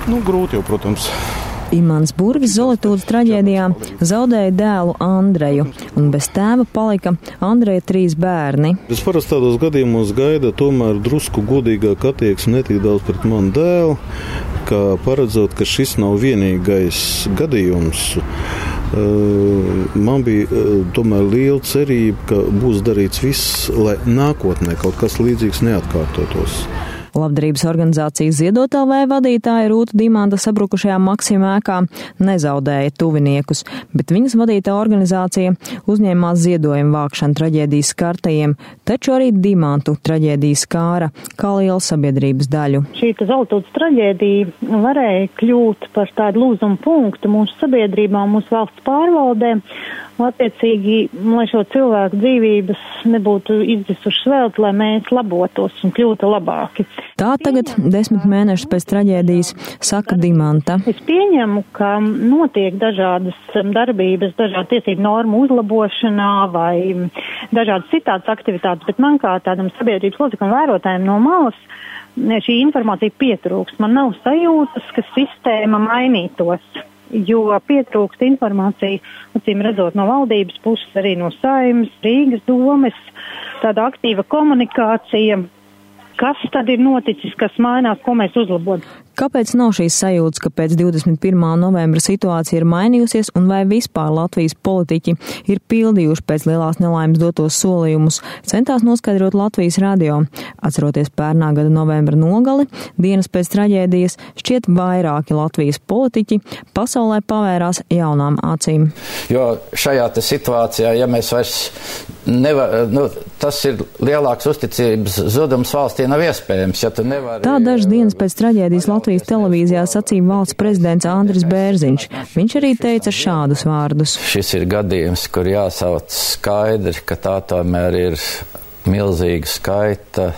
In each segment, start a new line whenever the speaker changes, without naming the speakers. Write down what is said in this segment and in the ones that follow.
Grūti jau, protams.
Imants Burvis Zolitūdas traģēdijā zaudēja dēlu Andreju, un bez tēva palika Andreja 3 bērni.
Es parasti tādos gadījumos gaida tomēr drusku godīgāk attieksmi ne tik daudz pret manu dēlu, kā paredzot, ka šis nav vienīgais gadījums. Man bija tomēr liela cerība, ka būs darīts viss, lai nākotnē kaut kas līdzīgs neatkārtotos.
Labdarības organizācijas Ziedot.LV vadītāja Rūta Dimanta sabrukušajā Maksima ēkā nezaudēja tuviniekus, bet viņas vadītā organizācija uzņēmās ziedojumu vākšanu traģēdijas skartajiem, taču arī Dimantu traģēdijas skāra kā lielu sabiedrības daļu.
Šī Zolitūdas traģēdija varēja kļūt par tādu lūzumu punktu mūsu sabiedrībā, mūsu valsts pārvaldē, attiecīgi, lai šo cilvēku dzīvības nebūtu izdzisušas velti, lai mēs labotos un kļūtu labāki.
Tā tagad 10 mēnešus pēc traģēdijas saka Dimanta.
Es pieņemu, ka notiek dažādas darbības, dažādu tiesību normu uzlabošanā vai dažādas citādas aktivitātes, bet man kā tādam sabiedrības locekam vērotājiem no malas šī informācija pietrūkst. Man nav sajūtas, ka sistēma mainītos, jo pietrūkst informācija, acīm redzot, no valdības puses, arī no Saeimas, Rīgas domes, tāda aktīva komunikācija. Kas tad ir noticis, kas mainās, ko mēs uzlabojam?
Kāpēc nav šīs sajūtas, ka pēc 21. novembra situācija ir mainījusies un vai vispār Latvijas politiķi ir pildījuši pēc lielās nelaimes dotos solījumus, centās noskaidrot Latvijas radio. Atceroties pērnā gada novembra nogali, dienas pēc traģēdijas, šķiet vairāki Latvijas politiķi pasaulē pavērās jaunām acīm.
Jo šajā situācijā, ja mēs vairs tas ir lielāks uzticības zudums valstī nav iespējams, ja tu nevari.
Tā dažas dienas pēc traģēdijas Latvijas televīzijā sacīja valsts prezidents Andris Bērziņš. Viņš arī teica šādus vārdus.
Šis ir gadījums, kur jāsauc skaidri, ka tā tomēr ir milzīga skaita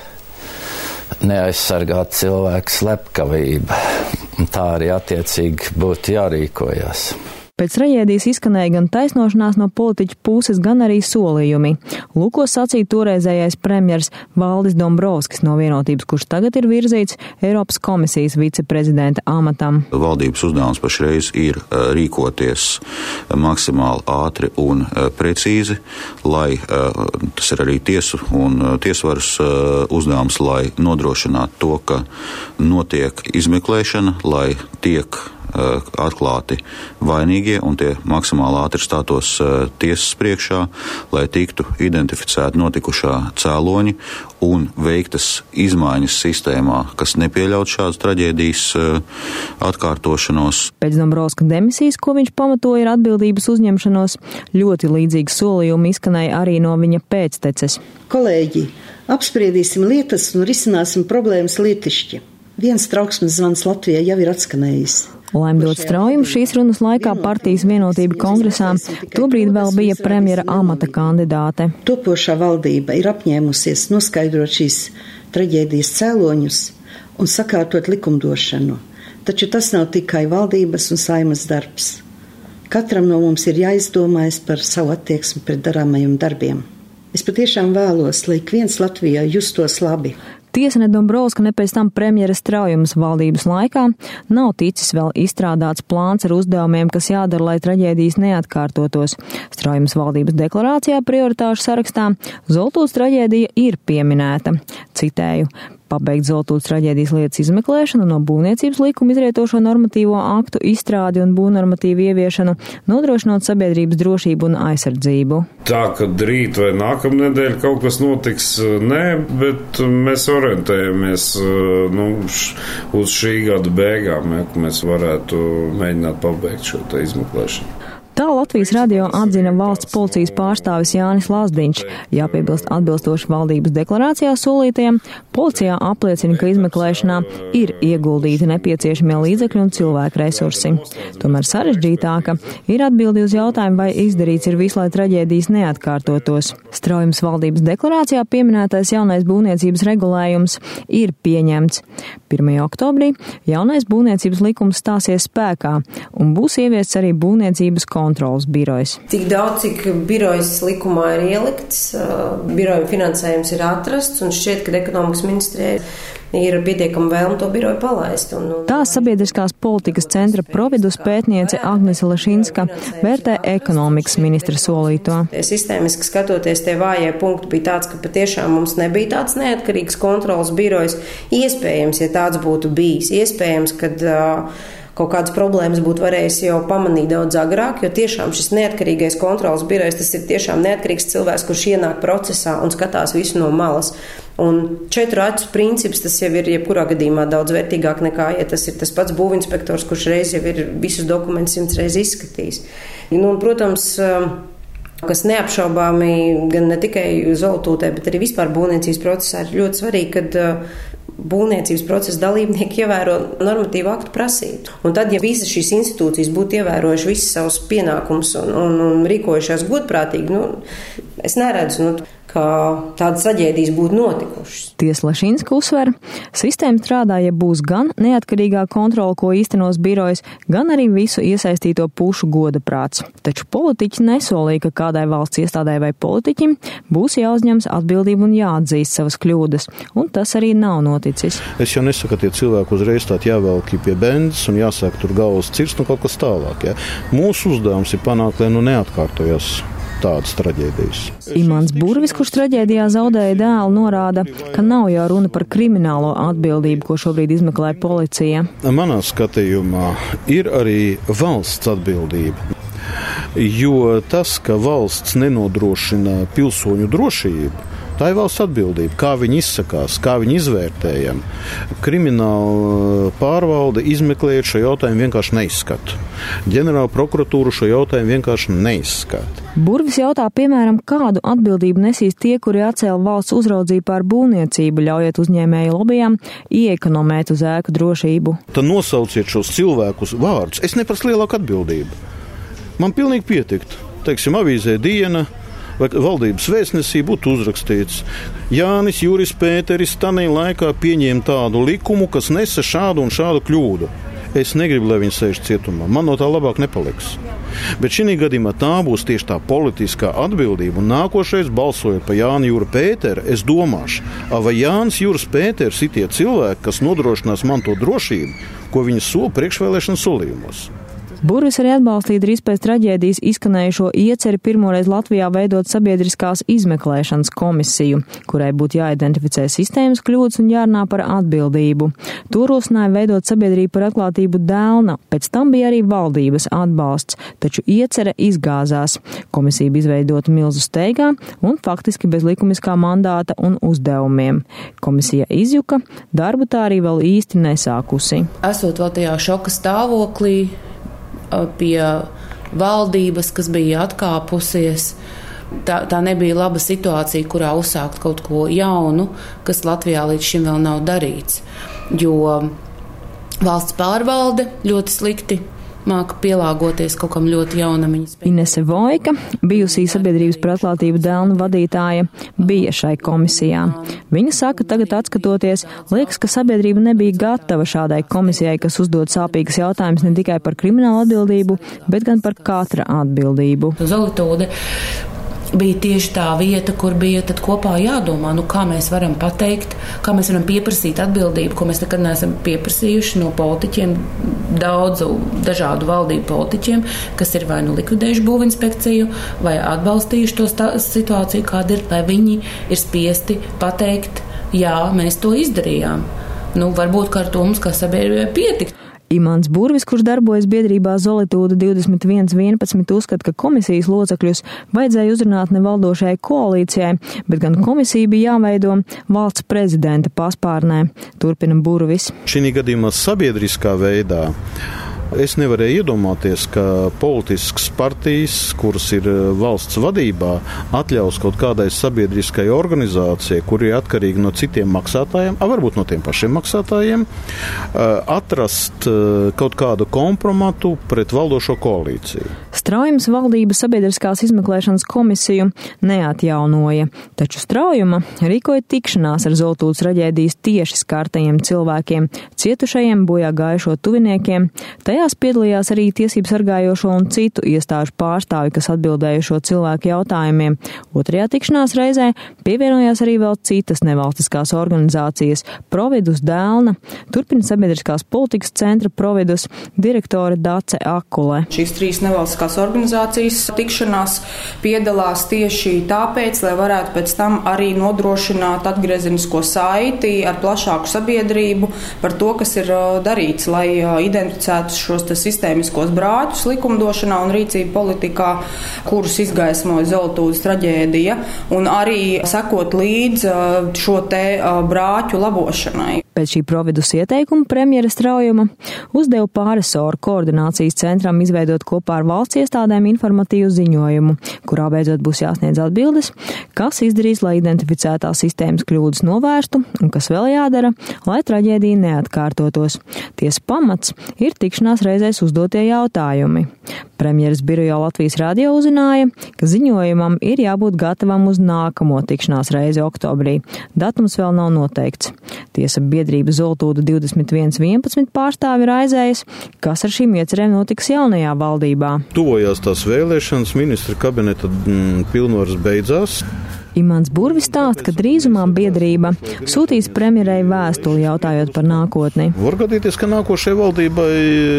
neaizsargāt cilvēku slepkavība. Tā arī attiecīgi būtu jārīkojas.
Pēc traģēdijas izskanēja gan taisnošanās no politiķu puses, gan arī solījumi. Lūko sacīja toreizējais premjers Valdis Dombrovskis no Vienotības, kurš tagad ir virzīts Eiropas komisijas viceprezidenta amatam.
Valdības uzdevums pašreiz ir rīkoties maksimāli ātri un precīzi, lai tas ir arī tiesu un tiesvaras uzdevums, lai nodrošinātu to, ka notiek izmeklēšana, lai tiek atklāti vainīgie un tie maksimāli ātri stātos tiesas priekšā, lai tiktu identificēti notikušā cēloņi un veiktas izmaiņas sistēmā, kas nepieļaut šādas traģēdijas atkārtošanos.
Pēc Dombrovska demisijas, ko viņš pamatoja ar atbildības uzņemšanos, ļoti līdzīgi solījumi izskanēja arī no viņa pēcteces.
Kolēģi, apspriedīsim lietas un risināsim problēmas lietišķi. Viens trauksmes zvans Latvijai jau ir atskanējis.
Laimdot straujumu šīs runas laikā partijas Vienotība kongresā tobrīd vēl bija premjera amata kandidāte.
Topošā valdība ir apņēmusies noskaidrot šīs traģēdijas cēloņus un sakārtot likumdošanu, taču tas nav tikai valdības un Saeimas darbs. Katram no mums ir jāizdomājas par savu attieksmi pret darāmajiem darbiem. Es patiešām vēlos, lai ik viens Latvijā justos labi.
Tiesa ne Dombrovska, ne pēc tam premjera Straujumas valdības laikā nav ticis vēl izstrādāts plāns ar uzdevumiem, kas jādara, lai traģēdijas neatkārtotos. Straujumas valdības deklarācijā prioritāšu sarakstā Zolitūdas traģēdija ir pieminēta. Citēju: pabeigt Zolitūdas traģēdijas lietas izmeklēšanu, no būvniecības likuma izrietošo normatīvo aktu izstrādi un būvnormatīvu ieviešanu, nodrošinot sabiedrības drošību un aizsardzību.
Tā, ka rīt vai nākamnedēļ kaut kas notiks, nē, bet mēs orientējamies uz šī gada beigām, ka mēs varētu mēģināt pabeigt šo izmeklēšanu.
Tā Latvijas radio atzina valsts policijas pārstāvis Jānis Lazdiņš. Jāpiebilst, atbilstoši valdības deklarācijā solītajam, policijā apliecina, ka izmeklēšanā ir ieguldīti nepieciešamie līdzekļi un cilvēku resursi. Tomēr sarežģītāka ir atbildi uz jautājumu, vai izdarīts ir viss, lai traģēdijas neatkārtotos. Straujumas valdības deklarācijā pieminētais jaunais būvniecības regulējums ir pieņemts. 1. oktobrī jaunais būvniecības likums stāsies spēkā un būs ieviests arī būvniecības kontrolas birojs.
Tik daudz, cik birojas likumā ir ielikts, biroju finansējums ir atrasts un šķiet, ka ekonomikas ministrijai ir pietiekama vēlme to biroju palaist.
Tā sabiedriskās politikas centra Providus pētniece Agnese Lešinska vērtē ekonomikas ministra solīto.
Sistēmiski skatoties, tie vājie punkti bija tāds, ka patiešām mums nebija tāds neatkarīgs kontrolas birojs. Iespējams, ja tāds būtu bijis, iespējams, kad kaut kādas problēmas būtu varējis jau pamanīt daudz agrāk, jo tiešām šis neatkarīgais kontrolas birojs, tas ir tiešām neatkarīgs cilvēks, kurš ienāk procesā un skatās visu no malas. Un 4 acu princips, tas jau ir jebkurā gadījumā daudz vērtīgāk nekā, ja tas ir tas pats būvinspektors, kurš reiz jau ir visus dokumentus 100 reiz izskatījis. Un, protams, kas neapšaubāmi gan ne tikai Zoltūtē, bet arī vispār būvniecības procesā ir ļoti svarīgi, kad būvniecības procesa dalībnieki ievēro normatīvu aktu prasību. Un tad, ja visas šīs institūcijas būtu ievērojuši visus savus pienākumus un rīkojušās godprātīgi, es neredzu, ka tādas traģēdijas būtu notikušas.
Tiesa Lešinska uzsver, sistēma strādā, ja būs gan neatkarīgā kontrola, ko īstenos birojas, gan arī visu iesaistīto pušu godaprāts. Taču politiķi nesolīja, ka kādai valsts iestādē vai politiķim būs jāuzņemas atbildība un jāatzīst savas kļūdas, un tas arī nav noticis.
Es jau nesaku, ka tie cilvēki uzreiz tādi jāvelk pie bendas un jāsāk tur galvas cirst un kaut kas tālāk. Ja? Mūsu uzdevums ir panākt, lai neatkārtojas tādas traģēdijas.
Imants Burvis, kurš traģēdijā zaudēja dēlu, norāda, ka nav jau runa par kriminālo atbildību, ko šobrīd izmeklē policija.
Manā skatījumā ir arī valsts atbildība, jo tas, ka valsts nenodrošina pilsoņu drošību, tā ir valsts atbildība, kā viņi izsakās, kā viņi izvērtējam. Krimināla pārvalde izmeklējot šo jautājumu vienkārši neizskata. Ģenerāla prokuratūra šo jautājumu vienkārši neizskata.
Burvis jautā, piemēram, kādu atbildību nesīs tie, kuri atcēla valsts uzraudzību pār būvniecību, ļaujot uzņēmēju lobijām iekonomēt uz ēku drošību.
Tad nosauciet šos cilvēkus vārdus. Es neprasu lielāku atbildību. Man pilnīgi pietiktu. Teiksim, avīzē Diena vai valdības vēstnesī būtu uzrakstīts: Jānis Juris Pēteris tanī laikā pieņēma tādu likumu, kas nesa šādu un šādu kļūdu. Es negribu, lai viņi sēž cietumā. Man no tā labāk nepaliks. Bet šī gadījumā tā būs tieši tā politiskā atbildība. Un nākošais, balsojot par Jānu Juru Pēteru, es domāšu, vai Jānis Juris Pēters ir tie cilvēki, kas nodrošinās man to drošību, ko viņi sola priekšvēlēšanu solījumos.
Burvis arī atbalstīja drīz pēc traģēdijas izskanējušo ieceri pirmoreiz Latvijā veidot sabiedriskās izmeklēšanas komisiju, kurai būtu jāidentificē sistēmas kļūdas un jārunā par atbildību. To rosināja veidot sabiedrību par atklātību Dēlna, pēc tam bija arī valdības atbalsts, taču iecere izgāzās. Komisija bija izveidota milzu steigā un faktiski bez likumiskā mandāta un uzdevumiem. Komisija izjuka, darbu tā arī vēl īsti nesākusi.
Esot vēl tajā šoka stāvoklī, pie valdības, kas bija atkāpusies. Tā nebija laba situācija, kurā uzsākt kaut ko jaunu, kas Latvijā līdz šim vēl nav darīts. Jo valsts pārvalde ļoti slikti māka pielāgoties kaut kam ļoti jaunam.
Inese Vojka, bijusī sabiedrības par atklātību Dēlnu vadītāja, bija šai komisijā. Viņa saka, tagad atskatoties, liekas, ka sabiedrība nebija gatava šādai komisijai, kas uzdod sāpīgas jautājumus ne tikai par kriminālu atbildību, bet gan par katra atbildību.
Zoltūde bija tieši tā vieta, kur bija tad kopā jādomā, kā mēs varam pateikt, kā mēs varam pieprasīt atbildību, ko mēs nekad neesam pieprasījuši no politiķiem, daudzu dažādu valdību politiķiem, kas ir vai likvidējuši būvinspekciju, vai atbalstījuši to situāciju, kāda ir, lai viņi ir spiesti pateikt, jā, mēs to izdarījām. Varbūt, ka ar to mums kā sabiedrībai pietikt.
Imants Burvis, kurš darbojas biedrībā Zolitūda 2111, uzskata, ka komisijas locekļus vajadzēja uzrunāt ne valdošajai koalīcijai, bet gan komisija bija jāveido valsts prezidenta paspārnē, turpina Burvis.
Šī gadījumā sabiedriskā veidā es nevarēju iedomāties, ka politiskas partijas, kuras ir valsts vadībā, atļaus kaut kādai sabiedriskai organizācijai, kur ir atkarīgi no citiem maksātājiem, varbūt no tiem pašiem maksātājiem, atrast kaut kādu kompromatu pret valdošo koalīciju.
Straujums valdība sabiedriskās izmeklēšanas komisiju neatjaunoja, taču Straujuma rīkoja tikšanās ar Zoltūdas traģēdijas tieši skartajiem cilvēkiem, cietušajiem, bojā gājušo tuviniekiem. Tajā Tajās piedalījās arī tiesību sargājošo un citu iestāžu pārstāvi, kas atbildēja šo cilvēku jautājumiem. Otrajā tikšanās reizē pievienojās arī vēl citas nevalstiskās organizācijas – Providus Dēlna, turpina Sabiedriskās politikas centra Providus direktore Dace Akule.
Šīs 3 nevalstiskās organizācijas tikšanās piedalās tieši tāpēc, lai varētu pēc tam arī nodrošināt atgriezenisko saiti ar plašāku sabiedrību par to, kas ir darīts, lai identificētu šos sistēmiskos brāķus likumdošanā un rīcību politikā, kurus izgaismoja Zoltūdas traģēdija, un arī sekot līdz šo te brāķu labošanai.
Pēc šī Providus ieteikuma premjera straujuma uzdeva pārresoru koordinācijas centram izveidot kopā ar valsts iestādēm informatīvu ziņojumu, kurā beidzot būs jāsniedz atbildes, kas izdarīs, lai identificētās sistēmas kļūdas novērstu un kas vēl jādara, lai traģēdija neatkārtotos. Tiesa pamats ir tikšanās reizēs uzdotie jautājumi. Premjeras birojā Latvijas radio uzzināja, ka ziņojumam ir jābūt gatavam uz nākamo tikšanās reizi oktobrī. Datums vēl nav noteikts. Tiesa biedrība Zoltūda 2111 pārstāvi raizējas, kas ar šīm iecerēm notiks jaunajā valdībā.
Tuvojās tās vēlēšanas, ministra kabineta pilnvaras beidzās.
Imants Burvis stāsta, ka drīzumā biedrība sūtīs premjerei vēstuli jautājot par nākotni.
Var gadīties, ka nākošai valdībai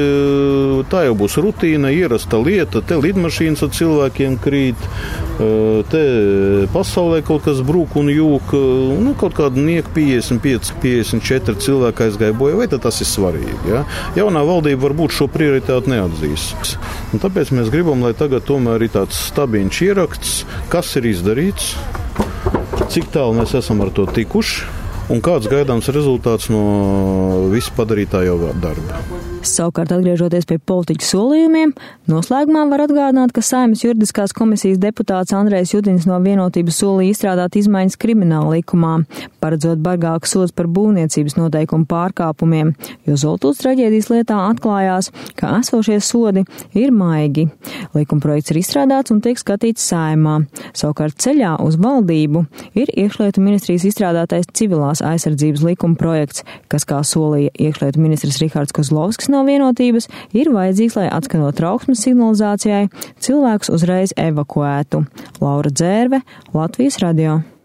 tā jau būs rutīna, ierasta lieta, te lidmašīnas ar cilvēkiem krīt, te pasaulē kaut kas brūk un jūk, kaut kāda nieka 55, 54 cilvēki aizgāja bojā, vai tas ir svarīgi? Ja? Jaunā valdība varbūt šo prioritāti neatzīs. Un tāpēc mēs gribam, lai tagad tomēr ir tāds stabiņš ieraksts, kas ir izdarīts, cik tālu mēs esam ar to tikuši un kāds gaidāms rezultāts no visu padarītā jau darba.
Savukārt, atgriežoties pie politiķu solījumiem, noslēgumā var atgādināt, ka Saeimas juridiskās komisijas deputāts Andrejs Judins no Vienotības solīja izstrādāt izmaiņas krimināla likumā, paredzot bargāku sods par būvniecības noteikumu pārkāpumiem, jo Zoltūdas traģēdijas lietā atklājās, ka esošie sodi ir maigi. Likumprojekts ir izstrādāts un tiek skatīts Saeimā. Savukārt ceļā uz valdību ir Iekšlietu ministrijas izstrādātais civilās aizsardzības likuma projekts, kas, kā solīja Iekšlietu ministrs Rihards Kozlovskis no Vienotības, ir vajadzīgs, lai atskanot trauksmes signalizācijai cilvēkus uzreiz evakuētu. Laura Dzērve, Latvijas radio.